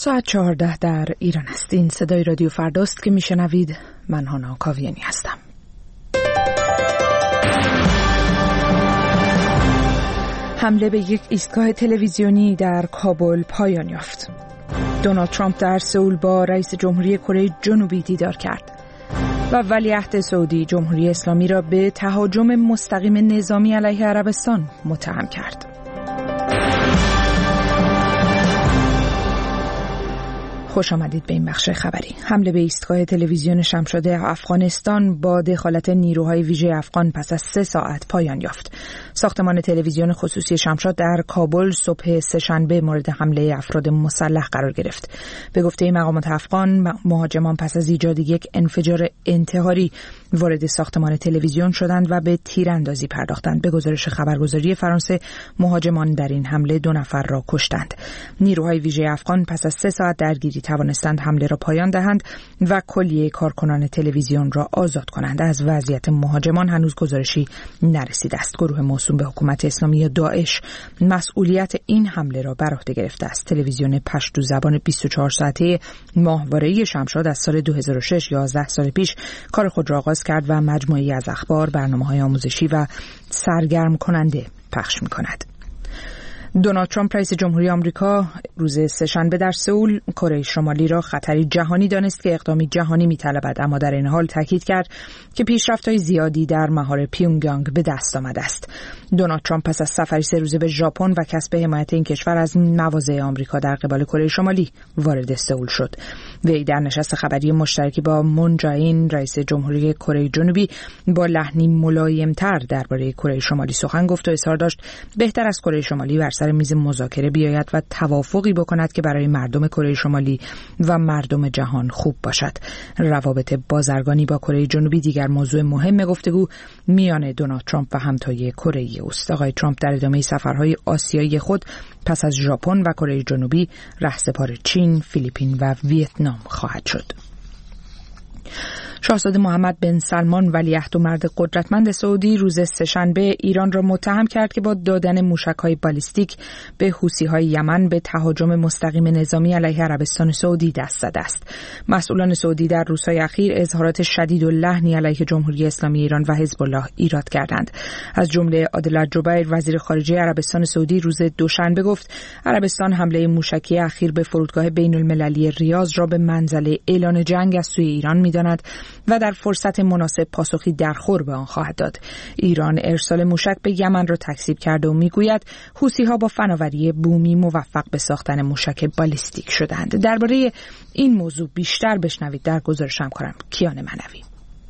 ساعت 14 در ایران است. این صدای رادیو فرداست که میشنوید. من هانا کاویانی هستم. حمله به یک ایستگاه تلویزیونی در کابل پایان یافت. دونالد ترامپ در سئول با رئیس جمهوری کره جنوبی دیدار کرد و ولیعهد سعودی جمهوری اسلامی را به تهاجم مستقیم نظامی علیه عربستان متهم کرد. خوش آمدید به این بخش خبری. حمله به ایستگاه تلویزیون شمشاد افغانستان با دخالت نیروهای ویژه افغان پس از 3 ساعت پایان یافت. ساختمان تلویزیون خصوصی شمشاد در کابل صبح سه‌شنبه مورد حمله افراد مسلح قرار گرفت. به گفته مقامات افغان، مهاجمان پس از ایجاد یک انفجار انتحاری وارد ساختمان تلویزیون شدند و به تیراندازی پرداختند. به گزارش خبرگزاری فرانسه، مهاجمان در این حمله 2 نفر را کشتند. نیروهای ویژه افغان پس از 3 ساعت درگیری توانستند حمله را پایان دهند و کلیه کارکنان تلویزیون را آزاد کنند. از وضعیت مهاجمان هنوز گزارشی نرسیده است. گروه موسوم به حکومت اسلامی یا داعش مسئولیت این حمله را بر عهده گرفته است. تلویزیون پشتو زبان 24 ساعته ماهواره‌ای شمشاد از سال 2006 11 سال پیش کار خود را آغاز کرد و مجموعه‌ای از اخبار، برنامه‌های آموزشی و سرگرم کننده پخش می‌کند. دونالد ترامپ رئیس جمهوری آمریکا روز سه‌شنبه در سئول کره شمالی را خطری جهانی دانست که اقدامی جهانی می‌طلبد، اما در این حال تاکید کرد که پیشرفت‌های زیادی در مهار پیونگیانگ به دست آمده است. دونالد ترامپ پس از سفری 3 روزه به ژاپن و کسب حمایت این کشور از مواضع آمریکا در قبال کره شمالی وارد سئول شد. وی در نشست خبری مشترکی با مون جائین رئیس جمهوری کره جنوبی با لحنی ملایم‌تر درباره کره شمالی سخن گفت و اصرار داشت بهتر از کره شمالی بر سر میز مذاکره بیاید و توافقی بکند که برای مردم کره شمالی و مردم جهان خوب باشد. روابط بازرگانی با کره جنوبی دیگر موضوع مهم گفتگو میان دونالد ترامپ و همتای کره است. آقای ترامپ در ادامه سفرهای آسیایی خود پس از ژاپن و کره جنوبی رهسپار چین، فیلیپین و ویتنام خواهد شد. شاهزاده محمد بن سلمان ولیعهد و مرد قدرتمند سعودی روز سه‌شنبه ایران را متهم کرد که با دادن موشک‌های بالیستیک به حوثی‌های یمن به تهاجم مستقیم نظامی علیه عربستان سعودی دست زده است. مسئولان سعودی در روزهای اخیر اظهارات شدید و لحنی علیه جمهوری اسلامی ایران و حزب الله ایراد کردند. از جمله عادل الجبیر وزیر خارجه عربستان سعودی روز دوشنبه گفت عربستان حمله موشکی اخیر به فرودگاه بین‌المللی ریاض را به منزله اعلان جنگ از سوی ایران می‌داند و در فرصت مناسب پاسخی درخور به آن خواهد داد. ایران ارسال موشک به یمن را تکذیب کرده و میگوید حوثی‌ها با فناوری بومی موفق به ساختن موشک بالیستیک شدند. درباره این موضوع بیشتر بشنوید در گزارش همکارم کیان منوی.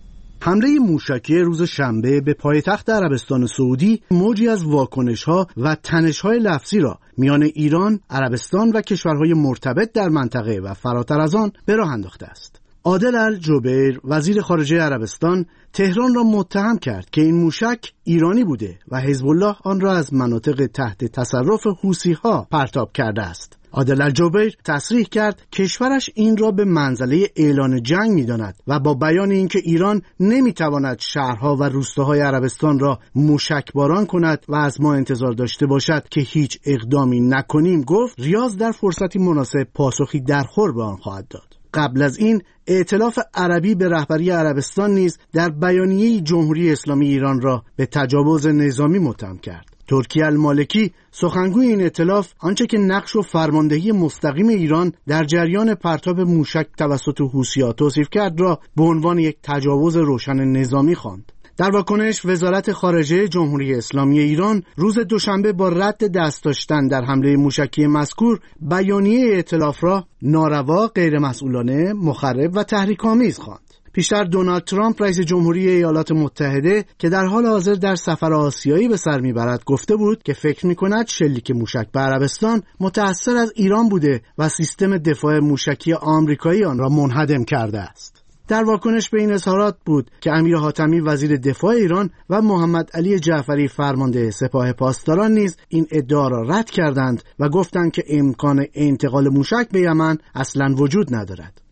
حمله موشکی روز شنبه به پایتخت عربستان سعودی موجی از واکنش‌ها و تنش‌های لفظی را میان ایران، عربستان و کشورهای مرتبط در منطقه و فراتر از آن به راه انداخته است. عادل الجبیر وزیر خارجه عربستان تهران را متهم کرد که این موشک ایرانی بوده و حزب الله آن را از مناطق تحت تصرف حوثی‌ها پرتاب کرده است. عادل الجبیر تصریح کرد کشورش این را به منزله اعلان جنگ می‌داند و با بیان اینکه ایران نمی‌تواند شهرها و روستاهای عربستان را موشکباران کند و از ما انتظار داشته باشد که هیچ اقدامی نکنیم، گفت ریاض در فرصتی مناسب پاسخی درخور به آن خواهد داد. قبل از این ائتلاف عربی به رهبری عربستان نیز در بیانیه جمهوری اسلامی ایران را به تجاوز نظامی متهم کرد. ترکی المالکی سخنگوی این ائتلاف آنچه که نقش و فرماندهی مستقیم ایران در جریان پرتاب موشک توسط حوثی‌ها توصیف کرد را به عنوان یک تجاوز روشن نظامی خواند. در واکنش وزارت خارجه جمهوری اسلامی ایران روز دوشنبه با رد دست داشتن در حمله موشکی مذکور بیانیه ائتلاف را ناروا، غیرمسئولانه، مخرب و تحریک‌آمیز خواند. پیشتر دونالد ترامپ رئیس جمهوری ایالات متحده که در حال حاضر در سفر آسیایی به سر میبرد گفته بود که فکر میکند شلیک موشک به عربستان متأثر از ایران بوده و سیستم دفاع موشکی آمریکایی آن را منهدم کرده است. در واکنش به این اظهارات بود که امیر حاتمی وزیر دفاع ایران و محمد علی جعفری فرمانده سپاه پاسداران نیز این ادعا را رد کردند و گفتند که امکان انتقال موشک به یمن اصلاً وجود ندارد.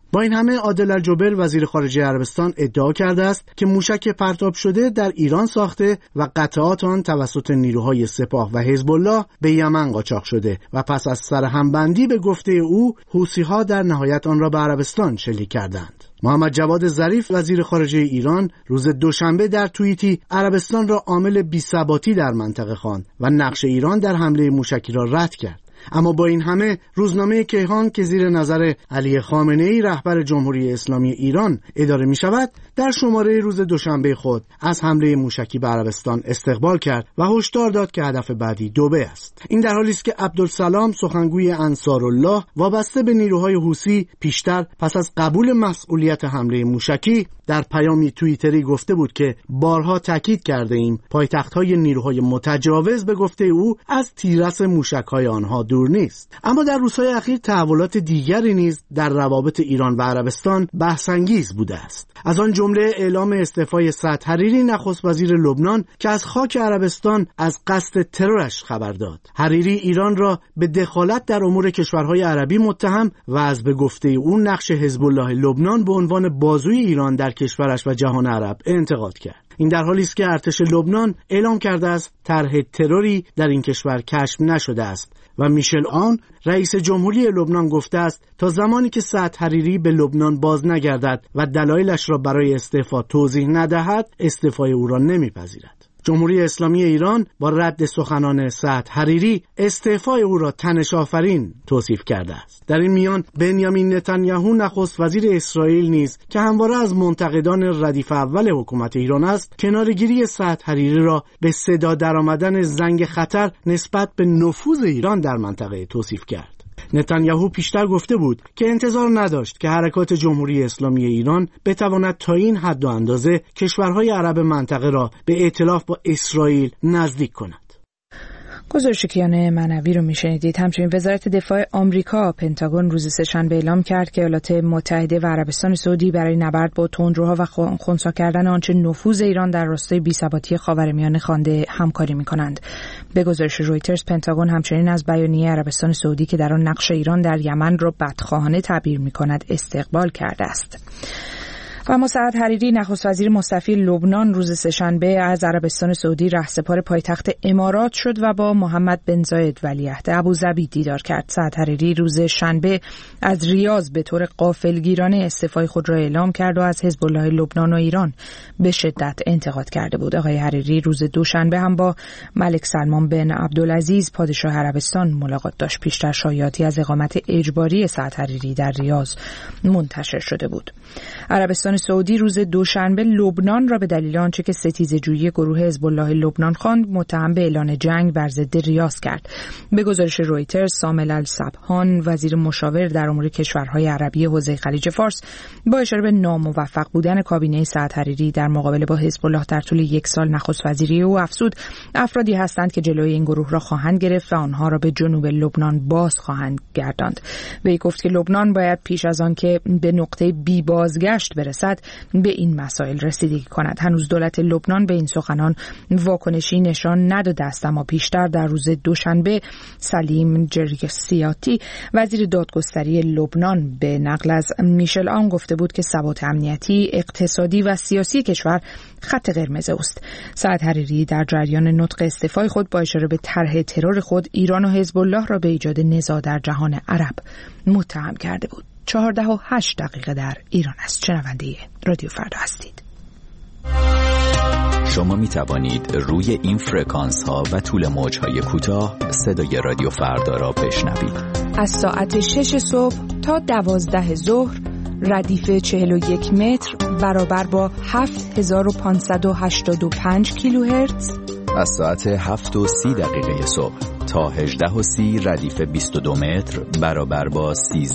با این همه عادل الجبر وزیر خارجه عربستان ادعا کرده است که موشک پرتاب شده در ایران ساخته و قطعات آن توسط نیروهای سپاه و حزب الله به یمن قاچاق شده و پس از سرهمبندی به گفته او حوثی‌ها در نهایت آن را به عربستان شلیک کردند. محمد جواد ظریف وزیر خارجه ایران روز دوشنبه در توییتی عربستان را عامل بی‌ثباتی در منطقه خواند و نقش ایران در حمله موشکی را رد کرد. اما با این همه روزنامه کیهان که زیر نظر علی خامنه‌ای رهبر جمهوری اسلامی ایران اداره می شود در شماره روز دوشنبه خود از حمله موشکی به عربستان استقبال کرد و هشدار داد که هدف بعدی دبی است. این در حالی است که عبدالسلام سخنگوی انصارالله وابسته به نیروهای حوثی پیشتر پس از قبول مسئولیت حمله موشکی در پیامی توییتری گفته بود که بارها تاکید کرده ایم پایتخت‌های نیروهای متجاوز به گفته او از تیررس موشک‌های آنها دور نیست. اما در روزهای اخیر تحولات دیگری نیز در روابط ایران و عربستان بحث‌انگیز بوده است. از آن جمله اعلام استعفای سعد حریری نخست وزیر لبنان که از خاک عربستان از قصد ترورش خبر داد. حریری ایران را به دخالت در امور کشورهای عربی متهم و از به گفته او نقش حزب الله لبنان به عنوان بازوی ایران در کشورش و جهان عرب انتقاد کرد. این در حالی است که ارتش لبنان اعلام کرده است طرح تروری در این کشور کشف نشده است و میشل آن رئیس جمهوری لبنان گفته است تا زمانی که سعد حریری به لبنان باز نگردد و دلایلش را برای استعفا توضیح ندهد استعفای او را نمیپذیرد. جمهوری اسلامی ایران با رد سخنان سعد حریری استعفای او را تنش آفرین توصیف کرده است. در این میان بنیامین نتانیاهو نخست وزیر اسرائیل نیز که همواره از منتقدان ردیف اول حکومت ایران است کناره‌گیری سعد حریری را به صدا درآمدن زنگ خطر نسبت به نفوذ ایران در منطقه توصیف کرد. نتانیاهو پیشتر گفته بود که انتظار نداشت که حرکات جمهوری اسلامی ایران بتواند تا این حد و اندازه کشورهای عرب منطقه را به ائتلاف با اسرائیل نزدیک کند. گزارش کیان معنوی رو میشنیدید. همچنین وزارت دفاع آمریکا پنتاگون روز سه‌شنبه اعلام کرد که ایالات متحده و عربستان سعودی برای نبرد با تندروها و خنثی کردن آنچه نفوذ ایران در راستای بی‌ثباتی خاورمیانه خوانده همکاری می‌کنند. به گزارش رویترز پنتاگون همچنین از بیانیه عربستان سعودی که در آن نقش ایران در یمن را بدخواهانه تعبیر می‌کند استقبال کرده است. و اما سعد حریری نخست وزیر مستعفی لبنان روز سه‌شنبه از عربستان سعودی رهسپار پایتخت امارات شد و با محمد بن زاید ولیعهد ابوظبی دیدار کرد. سعد حریری روز شنبه از ریاض به طور غافلگیرانه استعفای خود را اعلام کرد و از حزب الله لبنان و ایران به شدت انتقاد کرده بود. آقای حریری روز دوشنبه هم با ملک سلمان بن عبدالعزیز پادشاه عربستان ملاقات داشت. پیشتر شایعاتی از اقامت اجباری سعد حریری در ریاض منتشر شده بود. عربستان سعودی روز دوشنبه لبنان را به دلیل آنچه که ستیزه‌جویی گروه حزب الله لبنان خواند متهم به اعلان جنگ بر ضد ریاض کرد. به گزارش رویترز سامل الصبحان وزیر مشاور در امور کشورهای عربی حوزه خلیج فارس با اشاره به ناموفق بودن کابینه سعد حریری در مقابله با حزب الله در طول یک سال نخست وزیری او افزود افرادی هستند که جلوی این گروه را خواهند گرفت و آنها را به جنوب لبنان باز خواهند گرداند. وی گفت که لبنان باید پیش از آن که به نقطه بی بازگشت برسد به این مسائل رسیدگی کند. هنوز دولت لبنان به این سخنان واکنشی نشان نداده است، اما پیشتر در روز دوشنبه سلیم جرگسیاتی وزیر دادگستری لبنان به نقل از میشل آن گفته بود که ثبات امنیتی، اقتصادی و سیاسی کشور خط قرمز است. سعد حریری در جریان نطق استعفای خود با اشاره به طرح ترور خود ایران و حزب الله را به ایجاد نزاع در جهان عرب متهم کرده بود. 14:08 در ایران است. شنونده رادیو فردا هستید. شما می توانید روی این فرکانس ها و طول موج های کوتاه صدای رادیو فردا را بشنوید. از ساعت 6 صبح تا 12 ظهر ردیف 41 متر برابر با 7585 کیلوهرتز. از ساعت 7:30 صبح تا 18:30 ردیف 22 متر برابر با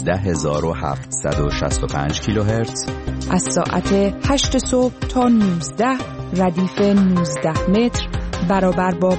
13765 کیلوهرتز. از ساعت 8 صبح تا 19 ردیف 19 متر برابر با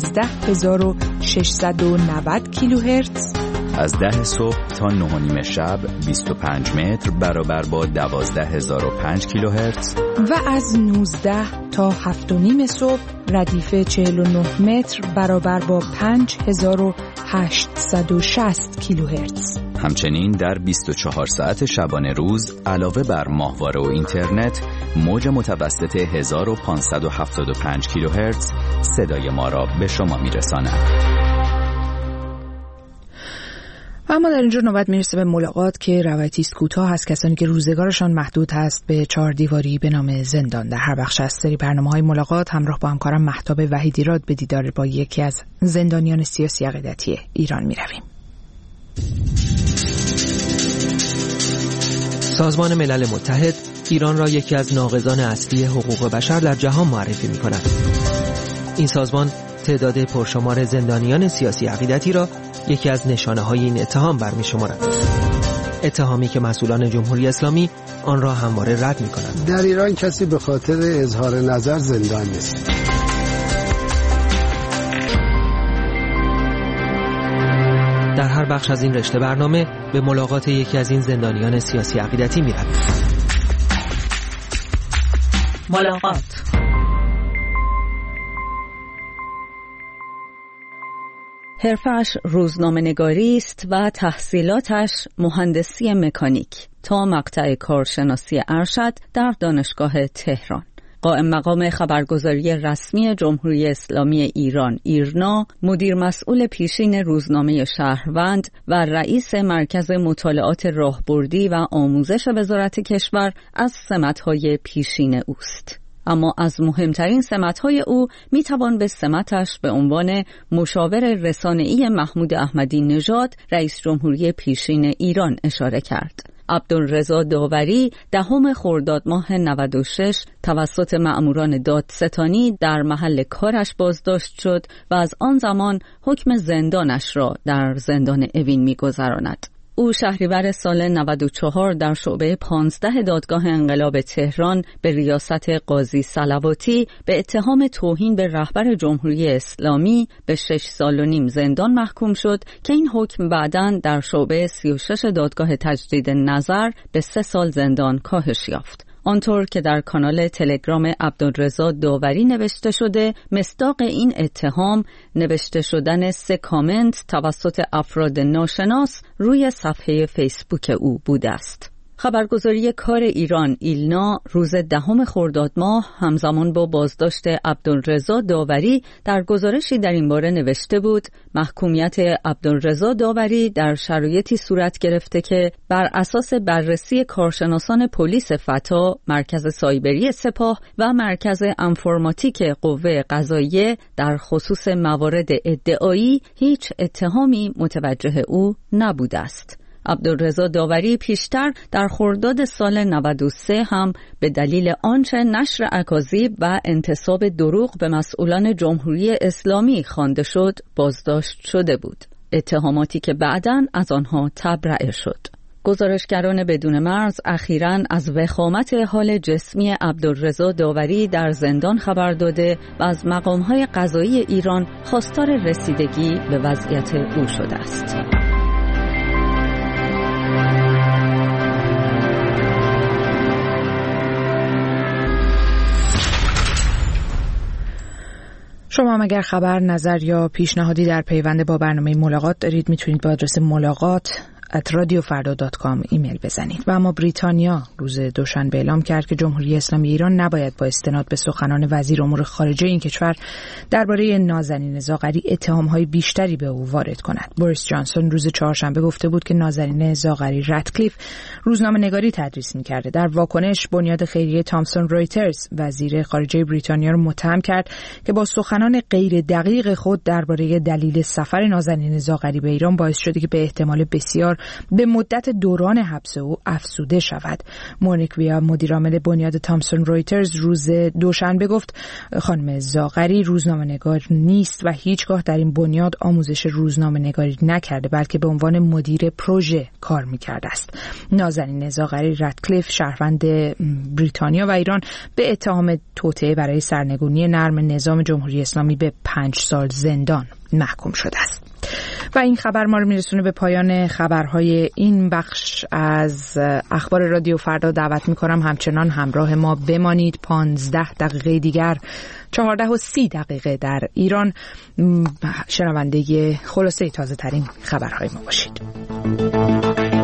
15690 کیلوهرتز. از 10 صبح تا 9:30 شب 25 متر برابر با 12005 کیلوهرتز. و از 19 تا 7:30 صبح ردیف 49 متر برابر با 5000 860 کیلوهرتز. همچنین در 24 ساعت شبانه روز علاوه بر ماهواره و اینترنت موج متوسط 1575 کیلوهرتز صدای ما را به شما میرساند. اما در اینجا نوبت میرسه به ملاقات که روایتی است کوتاه از کسانی که روزگارشان محدود هست به 4 دیواری به نام زندان. در هر بخش از سری برنامه‌های ملاقات همراه با همکارم مهتاب وحیدی‌راد به دیدار با یکی از زندانیان سیاسی عقیدتی ایران میرویم. سازمان ملل متحد ایران را یکی از ناقضان اصلی حقوق بشر در جهان معرفی می‌کند. این سازمان تعداد پرشمار زندانیان سیاسی عقیدتی را یکی از نشانه‌های این اتهام برمی‌شمارد. اتهامی که مسئولان جمهوری اسلامی آن را همواره رد می‌کنند. در ایران کسی به خاطر اظهار نظر زندان نیست. در هر بخش از این رشته برنامه به ملاقات یکی از این زندانیان سیاسی عقیدتی می‌رویم. ملاقات. حرفش روزنامه‌نگاری است و تحصیلاتش مهندسی مکانیک تا مقطع کارشناسی ارشد در دانشگاه تهران. قائم مقام خبرگزاری رسمی جمهوری اسلامی ایران ایرنا، مدیر مسئول پیشین روزنامه شهروند و رئیس مرکز مطالعات راهبردی و آموزش وزارت کشور از سمت‌های پیشین اوست. اما از مهمترین سمت‌های او میتوان به سمتش به عنوان مشاور رسانه‌ای محمود احمدی نژاد رئیس جمهوری پیشین ایران اشاره کرد. عبدالرضا داوری 10 خرداد ماه 96 توسط مأموران دادستانی در محل کارش بازداشت شد و از آن زمان حکم زندانش را در زندان اوین می‌گذراند. او شهریور سال 94 در شعبه 15 دادگاه انقلاب تهران به ریاست قاضی صلواتی به اتهام توهین به رهبر جمهوری اسلامی به 6 سال و نیم زندان محکوم شد که این حکم بعداً در شعبه 36 دادگاه تجدید نظر به 3 سال زندان کاهش یافت. آنطور که در کانال تلگرام عبدالرضا داوری نوشته شده، مصداق این اتهام نوشته شدن 3 کامنت توسط افراد ناشناس روی صفحه فیسبوک او بوده است. خبرگزاری کار ایران ایلنا روز 10 خرداد ماه همزمان با بازداشت عبدالرضا داوری در گزارشی در این باره نوشته بود محکومیت عبدالرضا داوری در شرایطی صورت گرفته که بر اساس بررسی کارشناسان پلیس فتا، مرکز سایبری سپاه و مرکز انفرماتیک قوه قضاییه در خصوص موارد ادعایی هیچ اتهامی متوجه او نبوده است. عبدالرضا داوری پیشتر در خرداد سال 93 هم به دلیل آنچه نشر اکاذیب و انتساب دروغ به مسئولان جمهوری اسلامی خوانده شد بازداشت شده بود، اتهاماتی که بعداً از آنها تبرئه شد. گزارشگران بدون مرز اخیراً از وخامت حال جسمی عبدالرضا داوری در زندان خبر داده و از مقام‌های قضایی ایران خواستار رسیدگی به وضعیت او شده است. شما هم اگر خبر، نظر یا پیشنهادی در پیوند با برنامه ملاقات دارید میتونید با آدرس ملاقات@radiofarda.com ایمیل بزنید. و اما بریتانیا روز دوشنبه اعلام کرد که جمهوری اسلامی ایران نباید با استناد به سخنان وزیر امور خارجه این کشور درباره نازنین زاغری اتهام‌های بیشتری به او وارد کند. بوریس جانسون روز چهارشنبه گفته بود که نازنین زاغری رادکلیف روزنامه‌نگاری تدریس می‌کرده. در واکنش بنیاد خیریه تامسون رویترز وزیر خارجه بریتانیا را متهم کرد که با سخنان غیر دقیق خود درباره دلیل سفر نازنین زاغری به ایران باعث شده که به احتمال بسیار به مدت دوران حبس او افزوده شود. مونیک ویا مدیرعامل بنیاد تامسون رویترز روز دوشنبه گفت خانم زاغری روزنامه‌نگار نیست و هیچگاه در این بنیاد آموزش روزنامه‌نگاری نکرده، بلکه به عنوان مدیر پروژه کار می‌کرده است. نازنین زاغری رادکلیف شهروند بریتانیا و ایران به اتهام توطئه برای سرنگونی نرم نظام جمهوری اسلامی به 5 سال زندان محکوم شده است. و این خبر ما رو میرسونه به پایان خبرهای این بخش از اخبار رادیو فردا. دعوت میکنم همچنان همراه ما بمانید. 15 دقیقه دیگر 14:30 در ایران شنونده خلاصه تازه ترین خبرهای ما باشید.